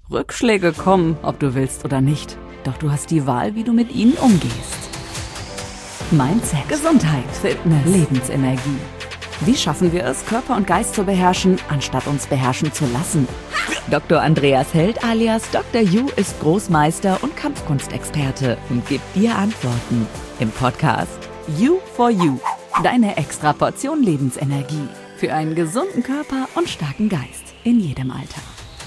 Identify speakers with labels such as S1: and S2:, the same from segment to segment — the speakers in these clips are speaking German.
S1: Rückschläge kommen, ob du willst oder nicht. Doch du hast die Wahl, wie du mit ihnen umgehst. Mindset, Gesundheit, Fitness, Lebensenergie. Wie schaffen wir es, Körper und Geist zu beherrschen, anstatt uns beherrschen zu lassen? Dr. Andreas Held alias Dr. Yu ist Großmeister und Kampfkunstexperte und gibt dir Antworten im Podcast You for You. Deine extra Portion Lebensenergie für einen gesunden Körper und starken Geist in jedem Alter.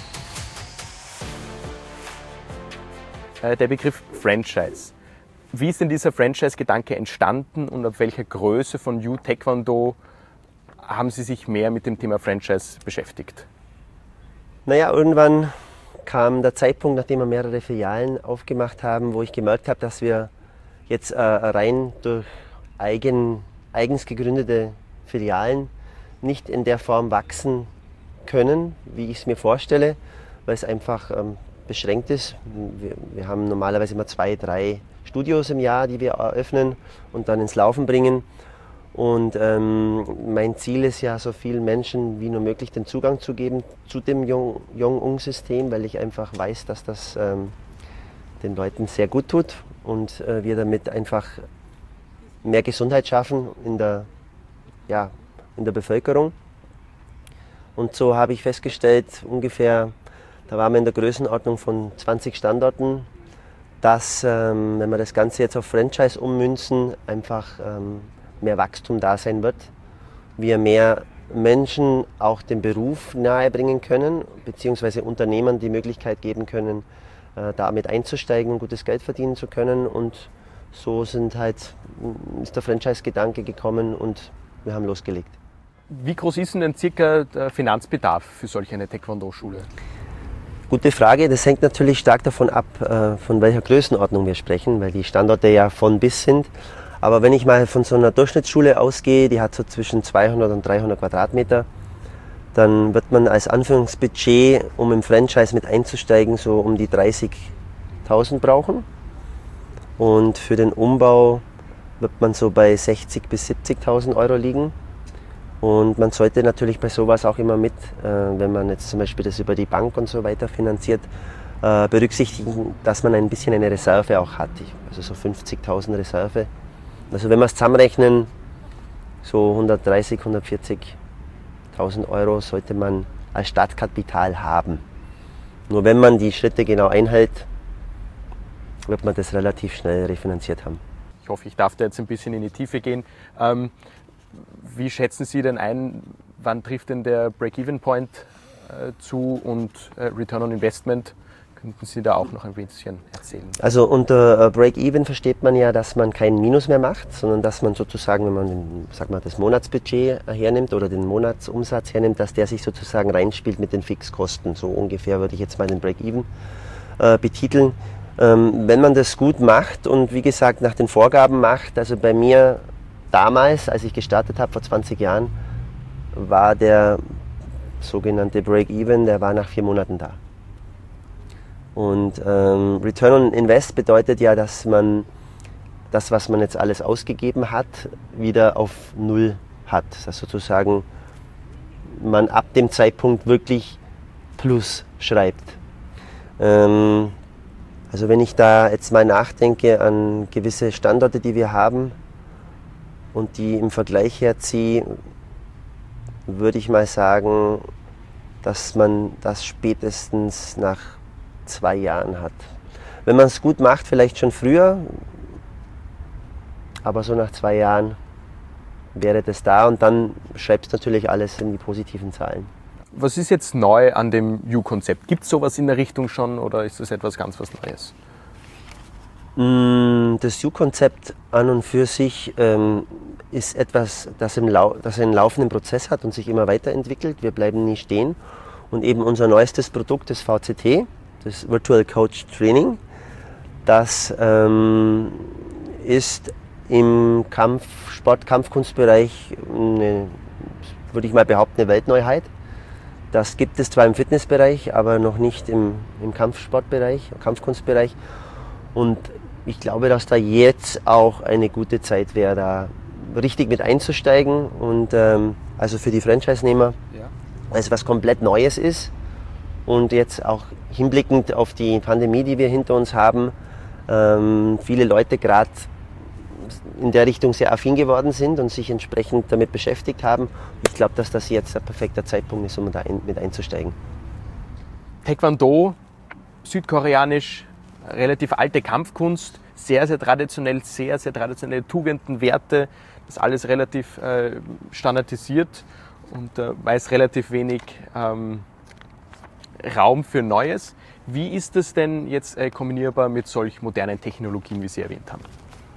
S2: Der Begriff Franchise. Wie ist denn dieser Franchise-Gedanke entstanden und ab welcher Größe von Yu Taekwondo haben Sie sich mehr mit dem Thema Franchise beschäftigt?
S3: Naja, irgendwann kam der Zeitpunkt, nachdem wir mehrere Filialen aufgemacht haben, wo ich gemerkt habe, dass wir jetzt rein durch eigens gegründete Filialen nicht in der Form wachsen können, wie ich es mir vorstelle, weil es einfach beschränkt ist. Wir haben normalerweise immer 2, 3 Studios im Jahr, die wir eröffnen und dann ins Laufen bringen. Und mein Ziel ist ja, so vielen Menschen wie nur möglich den Zugang zu geben zu dem Jong-Ung-System, weil ich einfach weiß, dass das den Leuten sehr gut tut und wir damit einfach mehr Gesundheit schaffen in der Bevölkerung. Und so habe ich festgestellt, ungefähr, da waren wir in der Größenordnung von 20 Standorten, dass, wenn wir das Ganze jetzt auf Franchise ummünzen, einfach mehr Wachstum da sein wird. Wir mehr Menschen auch den Beruf nahebringen können, beziehungsweise Unternehmern die Möglichkeit geben können, damit einzusteigen und gutes Geld verdienen zu können. Und so ist der Franchise-Gedanke gekommen und wir haben losgelegt.
S2: Wie groß ist denn circa der Finanzbedarf für solch eine Taekwondo-Schule?
S3: Gute Frage. Das hängt natürlich stark davon ab, von welcher Größenordnung wir sprechen, weil die Standorte ja von bis sind. Aber wenn ich mal von so einer Durchschnittsschule ausgehe, die hat so zwischen 200 und 300 Quadratmeter, dann wird man als Anführungsbudget, um im Franchise mit einzusteigen, so um die 30.000 brauchen. Und für den Umbau wird man so bei 60.000 bis 70.000 Euro liegen. Und man sollte natürlich bei sowas auch immer mit, wenn man jetzt zum Beispiel das über die Bank und so weiter finanziert, berücksichtigen, dass man ein bisschen eine Reserve auch hat. Also so 50.000 Reserve. Also wenn wir es zusammenrechnen, so 130.000, 140.000 Euro sollte man als Startkapital haben. Nur wenn man die Schritte genau einhält, wird man das relativ schnell refinanziert haben.
S2: Ich hoffe, ich darf da jetzt ein bisschen in die Tiefe gehen. Wie schätzen Sie denn ein, wann trifft denn der Break-Even-Point zu und Return on Investment? Könnten Sie da auch noch ein bisschen erzählen? Also
S3: unter Break-Even versteht man ja, dass man kein Minus mehr macht, sondern dass man sozusagen, wenn man das Monatsbudget hernimmt oder den Monatsumsatz hernimmt, dass der sich sozusagen reinspielt mit den Fixkosten. So ungefähr würde ich jetzt mal den Break-Even betiteln. Wenn man das gut macht und wie gesagt nach den Vorgaben macht, also bei mir damals, als ich gestartet habe vor 20 Jahren, war der sogenannte Break-Even, der war nach 4 Monaten da. Und Return on Invest bedeutet ja, dass man das, was man jetzt alles ausgegeben hat, wieder auf Null hat. Dass sozusagen man ab dem Zeitpunkt wirklich Plus schreibt. Also wenn ich da jetzt mal nachdenke an gewisse Standorte, die wir haben und die im Vergleich herziehe, würde ich mal sagen, dass man das spätestens nach 2 Jahren hat. Wenn man es gut macht, vielleicht schon früher, aber so nach 2 Jahren wäre das da und dann schreibst du natürlich alles in die positiven Zahlen.
S2: Was ist jetzt neu an dem Yu-Konzept? Gibt es sowas in der Richtung schon oder ist das etwas ganz was Neues?
S3: Das Yu-Konzept an und für sich ist etwas, das einen laufenden Prozess hat und sich immer weiterentwickelt. Wir bleiben nie stehen. Und eben unser neuestes Produkt, das VCT, das Virtual Coach Training, das ist im Kampfkunstbereich, würde ich mal behaupten, eine Weltneuheit. Das gibt es zwar im Fitnessbereich, aber noch nicht im Kampfsportbereich, Kampfkunstbereich. Und ich glaube, dass da jetzt auch eine gute Zeit wäre, da richtig mit einzusteigen. Und also für die Franchise-Nehmer, weil es was komplett Neues ist Und jetzt auch hinblickend auf die Pandemie, die wir hinter uns haben, viele Leute gerade in der Richtung sehr affin geworden sind und sich entsprechend damit beschäftigt haben. Ich glaube, dass das jetzt ein perfekter Zeitpunkt ist, um da mit einzusteigen.
S2: Taekwondo, südkoreanisch, relativ alte Kampfkunst, sehr, sehr traditionell, sehr, sehr traditionelle Tugenden, Werte, das alles relativ standardisiert und weiß relativ wenig Raum für Neues. Wie ist das denn jetzt kombinierbar mit solch modernen Technologien, wie Sie erwähnt haben?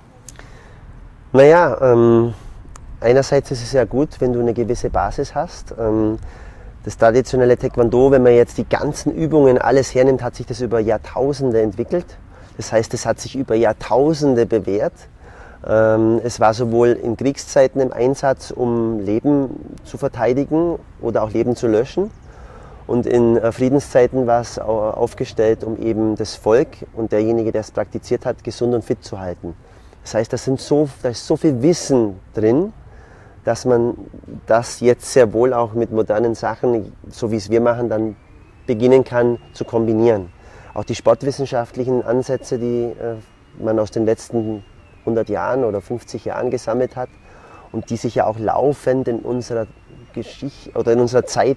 S3: Naja, einerseits ist es ja gut, wenn du eine gewisse Basis hast. Das traditionelle Taekwondo, wenn man jetzt die ganzen Übungen alles hernimmt, hat sich das über Jahrtausende entwickelt. Das heißt, es hat sich über Jahrtausende bewährt. Es war sowohl in Kriegszeiten im Einsatz, um Leben zu verteidigen oder auch Leben zu löschen. Und in Friedenszeiten war es aufgestellt, um eben das Volk und derjenige, der es praktiziert hat, gesund und fit zu halten. Das heißt, da ist so viel Wissen drin, dass man das jetzt sehr wohl auch mit modernen Sachen, so wie es wir machen, dann beginnen kann zu kombinieren. Auch die sportwissenschaftlichen Ansätze, die man aus den letzten 100 Jahren oder 50 Jahren gesammelt hat und die sich ja auch laufend in unserer Geschichte oder in unserer Zeit,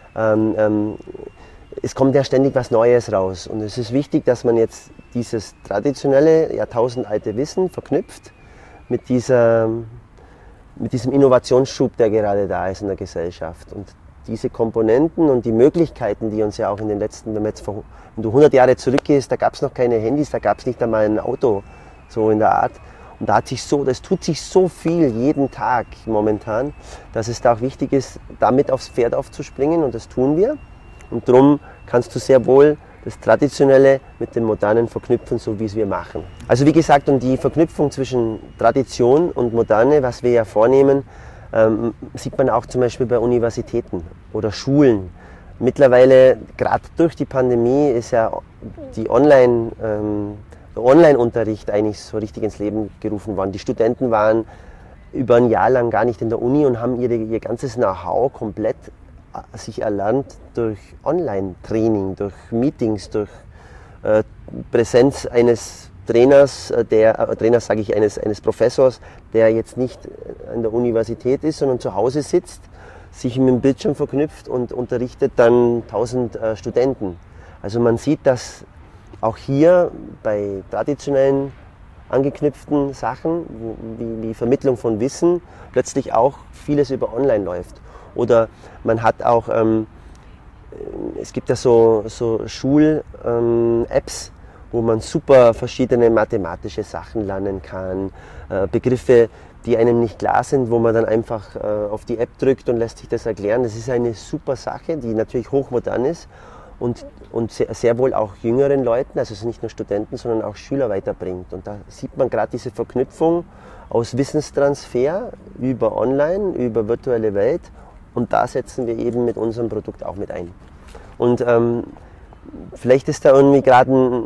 S3: es kommt ja ständig was Neues raus. Und es ist wichtig, dass man jetzt dieses traditionelle, jahrtausendalte Wissen verknüpft mit diesem Innovationsschub, der gerade da ist in der Gesellschaft. Und diese Komponenten und die Möglichkeiten, die uns ja auch in den letzten, wenn du 100 Jahre zurückgehst, da gab es noch keine Handys, da gab es nicht einmal ein Auto, so in der Art. Und das tut sich so viel jeden Tag momentan, dass es da auch wichtig ist, damit aufs Pferd aufzuspringen, und das tun wir. Und darum kannst du sehr wohl das Traditionelle mit dem Modernen verknüpfen, so wie es wir machen. Also wie gesagt, und die Verknüpfung zwischen Tradition und Moderne, was wir ja vornehmen, sieht man auch zum Beispiel bei Universitäten oder Schulen. Mittlerweile, gerade durch die Pandemie, ist ja der Online-Unterricht eigentlich so richtig ins Leben gerufen worden. Die Studenten waren über ein Jahr lang gar nicht in der Uni und haben ihr ganzes Know-how komplett sich erlernt durch Online-Training, durch Meetings, durch Präsenz eines Trainers, eines Professors, der jetzt nicht an der Universität ist, sondern zu Hause sitzt, sich mit dem Bildschirm verknüpft und unterrichtet dann 1000 Studenten. Also man sieht, dass auch hier bei traditionellen angeknüpften Sachen, wie Vermittlung von Wissen, plötzlich auch vieles über Online läuft. Oder man hat auch, es gibt ja so Schul-Apps, wo man super verschiedene mathematische Sachen lernen kann, Begriffe, die einem nicht klar sind, wo man dann einfach auf die App drückt und lässt sich das erklären. Das ist eine super Sache, die natürlich hochmodern ist und sehr wohl auch jüngeren Leuten, also nicht nur Studenten, sondern auch Schüler weiterbringt. Und da sieht man gerade diese Verknüpfung aus Wissenstransfer über Online, über virtuelle Welt, und da setzen wir eben mit unserem Produkt auch mit ein. Und vielleicht ist da irgendwie gerade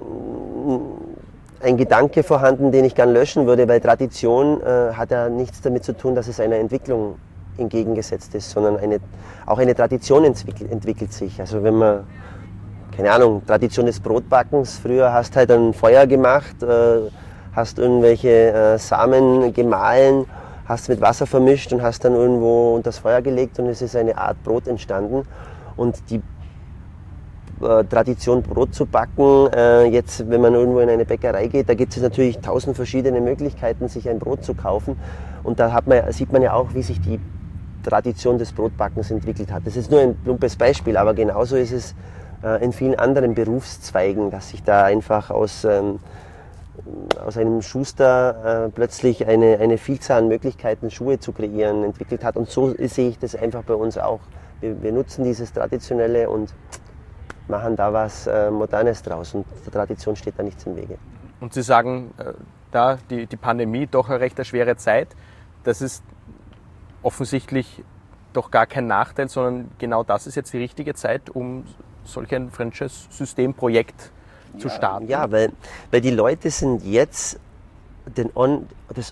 S3: ein Gedanke vorhanden, den ich gern löschen würde, weil Tradition hat ja nichts damit zu tun, dass es einer Entwicklung entgegengesetzt ist, sondern auch eine Tradition entwickelt sich. Also wenn man, keine Ahnung, Tradition des Brotbackens, früher hast halt ein Feuer gemacht, hast irgendwelche Samen gemahlen, hast mit Wasser vermischt und hast dann irgendwo unter das Feuer gelegt und es ist eine Art Brot entstanden. Und die Tradition, Brot zu backen, jetzt, wenn man irgendwo in eine Bäckerei geht, da gibt es natürlich 1000 verschiedene Möglichkeiten, sich ein Brot zu kaufen. Und da sieht man ja auch, wie sich die Tradition des Brotbackens entwickelt hat. Das ist nur ein plumpes Beispiel, aber genauso ist es in vielen anderen Berufszweigen, dass sich da einfach aus einem Schuster plötzlich eine Vielzahl an Möglichkeiten, Schuhe zu kreieren, entwickelt hat. Und so sehe ich das einfach bei uns auch. Wir nutzen dieses Traditionelle und machen da was Modernes draus. Und der Tradition steht da nichts im Wege.
S2: Und Sie sagen, da die Pandemie doch eine recht schwere Zeit, das ist offensichtlich doch gar kein Nachteil, sondern genau das ist jetzt die richtige Zeit, um solch ein Franchise-Systemprojekt zu starten.
S3: Ja, weil die Leute sind jetzt das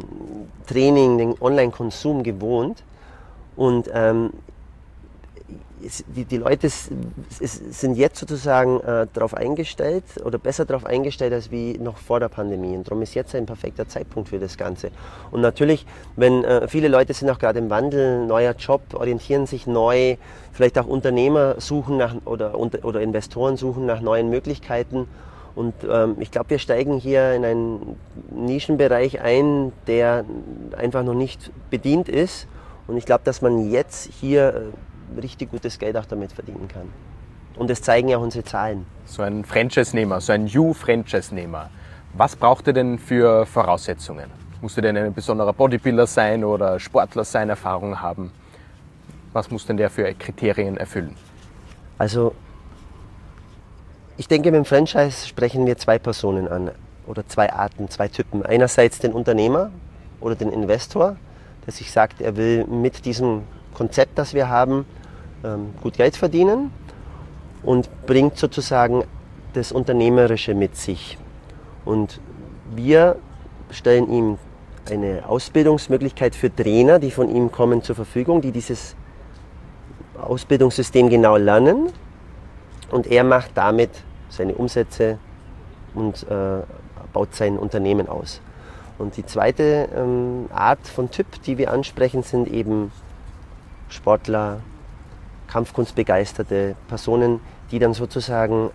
S3: Online-Training, den Online-Konsum gewohnt und die Leute sind jetzt sozusagen darauf eingestellt oder besser darauf eingestellt als wie noch vor der Pandemie. Und darum ist jetzt ein perfekter Zeitpunkt für das Ganze. Und natürlich, wenn viele Leute sind auch gerade im Wandel, neuer Job, orientieren sich neu, vielleicht auch Unternehmer suchen nach oder Investoren suchen nach neuen Möglichkeiten. Und ich glaube, wir steigen hier in einen Nischenbereich ein, der einfach noch nicht bedient ist. Und ich glaube, dass man jetzt hier richtig gutes Geld auch damit verdienen kann. Und das zeigen ja auch unsere Zahlen.
S2: So ein Franchise-Nehmer, so ein New-Franchise-Nehmer. Was braucht er denn für Voraussetzungen? Muss er denn ein besonderer Bodybuilder sein oder Sportler sein, Erfahrung haben? Was muss denn der für Kriterien erfüllen?
S3: Also ich denke, mit dem Franchise sprechen wir zwei Personen an oder zwei Arten, zwei Typen. Einerseits den Unternehmer oder den Investor, der sich sagt, er will mit diesem Konzept, das wir haben, gut Geld verdienen und bringt sozusagen das Unternehmerische mit sich. Und wir stellen ihm eine Ausbildungsmöglichkeit für Trainer, die von ihm kommen, zur Verfügung, die dieses Ausbildungssystem genau lernen. Und er macht damit seine Umsätze und baut sein Unternehmen aus. Und die zweite Art von Typ, die wir ansprechen, sind eben Sportler, Kampfkunstbegeisterte Personen, die dann sozusagen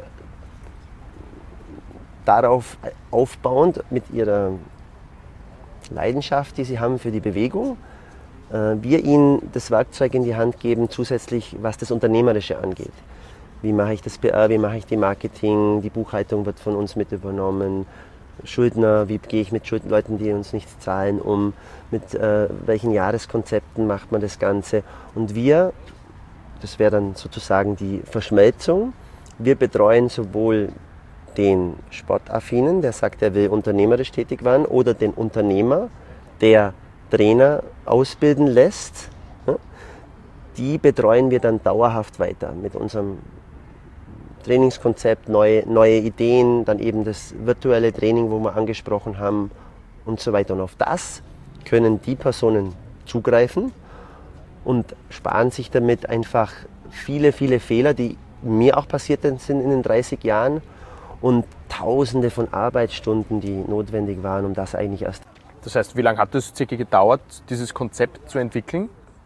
S3: darauf aufbauend mit ihrer Leidenschaft, die sie haben für die Bewegung, wir ihnen das Werkzeug in die Hand geben, zusätzlich was das Unternehmerische angeht. Wie mache ich das PR, wie mache ich die Marketing, die Buchhaltung wird von uns mit übernommen, Schuldner, wie gehe ich mit Leuten, die uns nichts zahlen, um, mit welchen Jahreskonzepten macht man das Ganze. Und wir, das wäre dann sozusagen die Verschmelzung, wir betreuen sowohl den Sportaffinen, der sagt, er will unternehmerisch tätig werden, oder den Unternehmer, der Trainer ausbilden lässt. Die betreuen wir dann dauerhaft weiter mit unserem Trainingskonzept, neue Ideen, dann eben das virtuelle Training, wo wir angesprochen haben und so weiter. Und auf das können die Personen zugreifen und sparen sich damit einfach viele, viele Fehler, die mir auch passiert sind in den 30 Jahren und Tausende von Arbeitsstunden, die notwendig waren, um das eigentlich erst.
S2: Das heißt, wie lange hat es circa gedauert, dieses Konzept zu entwickeln?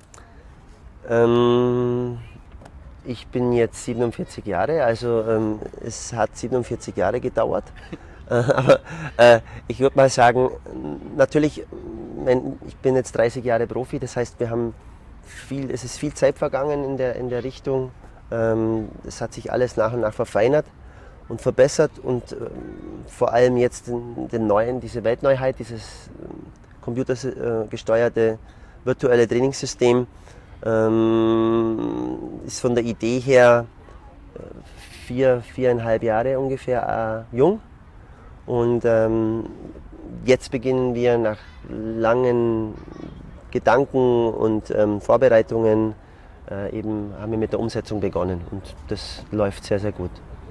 S3: Ich bin jetzt 47 Jahre, also es hat 47 Jahre gedauert. Aber ich würde mal sagen, natürlich, ich bin jetzt 30 Jahre Profi, das heißt, es ist viel Zeit vergangen in der Richtung. Es hat sich alles nach und nach verfeinert und verbessert und vor allem jetzt diese Weltneuheit, dieses computergesteuerte virtuelle Trainingssystem, ist von der Idee her 4,5 Jahre ungefähr jung. Und jetzt beginnen wir nach langen Gedanken und Vorbereitungen, haben wir mit der Umsetzung begonnen. Und das läuft sehr, sehr gut.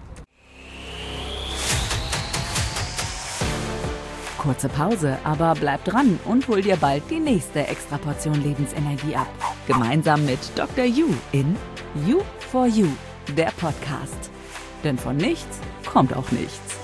S1: Kurze Pause, aber bleib dran und hol dir bald die nächste Extraportion Lebensenergie ab. Gemeinsam mit Dr. You in You for You, der Podcast. Denn von nichts kommt auch nichts.